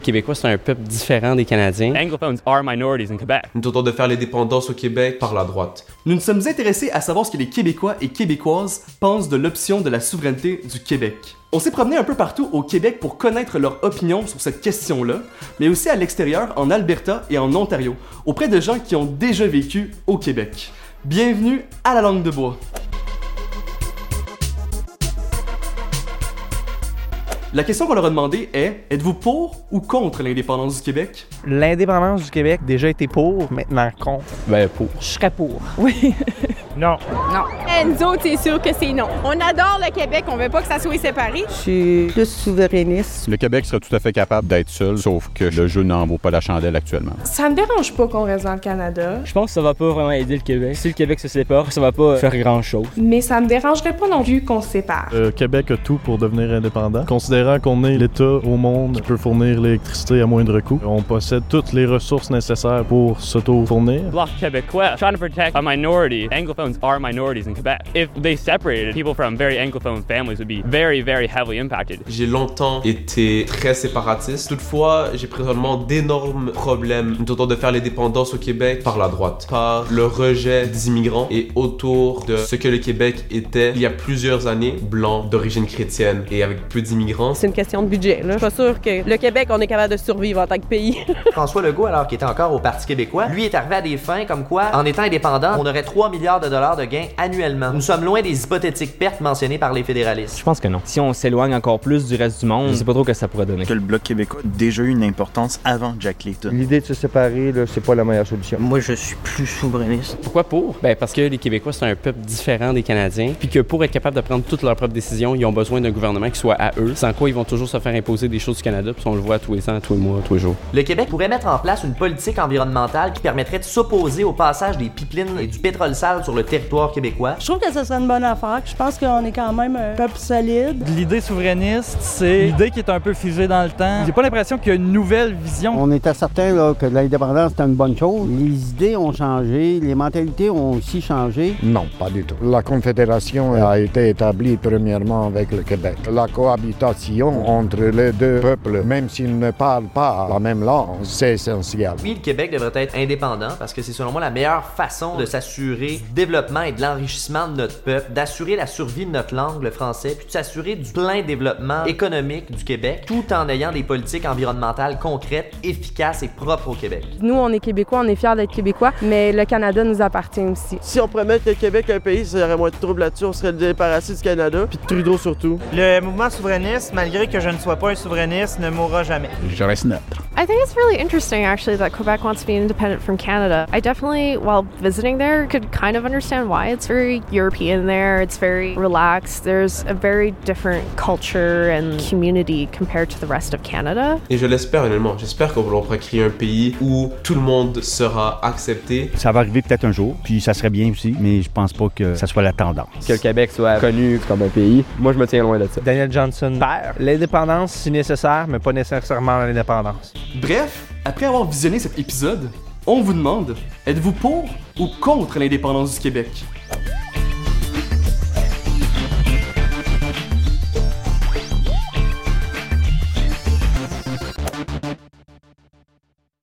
Les Québécois, c'est un peuple différent des Canadiens. Anglophones are minorities in Quebec. Nous tentons de faire l'indépendance au Québec par la droite. Nous nous sommes intéressés à savoir ce que les Québécois et Québécoises pensent de l'option de la souveraineté du Québec. On s'est promené un peu partout au Québec pour connaître leur opinion sur cette question-là, mais aussi à l'extérieur, en Alberta et en Ontario, auprès de gens qui ont déjà vécu au Québec. Bienvenue à la langue de bois. La question qu'on leur a demandé est: êtes-vous pour ou contre l'indépendance du Québec? L'indépendance du Québec, déjà été pour, maintenant contre. Ben, pour. Je serais pour. Oui. Non. Non. Nous autres, c'est sûr que c'est non. On adore le Québec, on veut pas que ça soit séparé. Je suis plus souverainiste. Le Québec serait tout à fait capable d'être seul, sauf que le jeu n'en vaut pas la chandelle actuellement. Ça me dérange pas qu'on reste dans le Canada. Je pense que ça va pas vraiment aider le Québec. Si le Québec se sépare, ça va pas faire grand-chose. Mais ça me dérangerait pas non plus qu'on se sépare. Le Québec a tout pour devenir indépendant. Considérant qu'on est l'État au monde qui peut fournir l'électricité à moindre coût, on possède toutes les ressources nécessaires pour s'auto-fournir. Bloc québécois, trying to protect a minority. Anglophones are minorities in Quebec. If they separated, people from very anglophone families would be very, very heavily impacted. J'ai longtemps été très séparatiste. Toutefois, j'ai présentement d'énormes problèmes. Nous tentons de faire l'indépendance au Québec par la droite, par le rejet des immigrants et autour de ce que le Québec était il y a plusieurs années, blanc, d'origine chrétienne et avec peu d'immigrants. C'est une question de budget, là. Je suis pas sûre que le Québec, on est capable de survivre en tant que pays. François Legault, alors qu'il était encore au Parti québécois, lui est arrivé à des fins comme quoi, en étant indépendant, on aurait 3 milliards de dollars de gains annuellement. Nous sommes loin des hypothétiques pertes mentionnées par les fédéralistes. Je pense que non. Si on s'éloigne encore plus du reste du monde, je sais pas trop que ça pourrait donner. Que le Bloc québécois a déjà eu une importance avant Jack Layton. L'idée de se séparer, là, c'est pas la meilleure solution. Moi, je suis plus souverainiste. Pourquoi pour? Ben parce que les Québécois, c'est un peuple différent des Canadiens, puis que pour être capable de prendre toutes leurs propres décisions, ils ont besoin d'un gouvernement qui soit à eux, sans quoi ils vont toujours se faire imposer des choses du Canada, puis on le voit tous les ans, tous les mois, tous les jours. Le Québec pourrait mettre en place une politique environnementale qui permettrait de s'opposer au passage des pipelines et du pétrole sale sur le territoire québécois. Je trouve que ce serait une bonne affaire. Je pense qu'on est quand même un peuple solide. L'idée souverainiste, c'est l'idée qui est un peu figée dans le temps. J'ai pas l'impression qu'il y a une nouvelle vision. On était certain là, que l'indépendance c'était une bonne chose. Les idées ont changé, les mentalités ont aussi changé. Non, pas du tout. La Confédération a été établie premièrement avec le Québec. La cohabitation entre les deux peuples, même s'ils ne parlent pas la même langue, c'est essentiel. Oui, le Québec devrait être indépendant parce que c'est selon moi la meilleure façon de s'assurer du développement et de l'enrichissement de notre peuple, d'assurer la survie de notre langue, le français, puis de s'assurer du plein développement économique du Québec, tout en ayant des politiques environnementales concrètes, efficaces et propres au Québec. Nous, on est Québécois, on est fiers d'être Québécois, mais le Canada nous appartient aussi. Si on pourrait mettre le Québec un pays, ça y aurait moins de troubles là-dessus, on serait débarrassé du Canada, puis de Trudeau surtout. Le mouvement souverainiste, malgré que je ne sois pas un souverainiste, ne mourra jamais. Je reste neutre. I think it's really interesting, actually, that Quebec wants to be independent from Canada. I definitely, while visiting there, could kind of understand why. It's very European there. It's very relaxed. There's a very different culture and community compared to the rest of Canada. Et je l'espère honnêtement. J'espère qu'on pourra créer un pays où tout le monde sera accepté. Ça va arriver peut-être un jour, puis ça serait bien aussi, mais je pense pas que ça soit la tendance. Que le Québec soit connu comme un pays, moi je me tiens loin de ça. Daniel Johnson père. L'indépendance si nécessaire, mais pas nécessairement l'indépendance. Bref, après avoir visionné cet épisode, on vous demande: êtes-vous pour ou contre l'indépendance du Québec?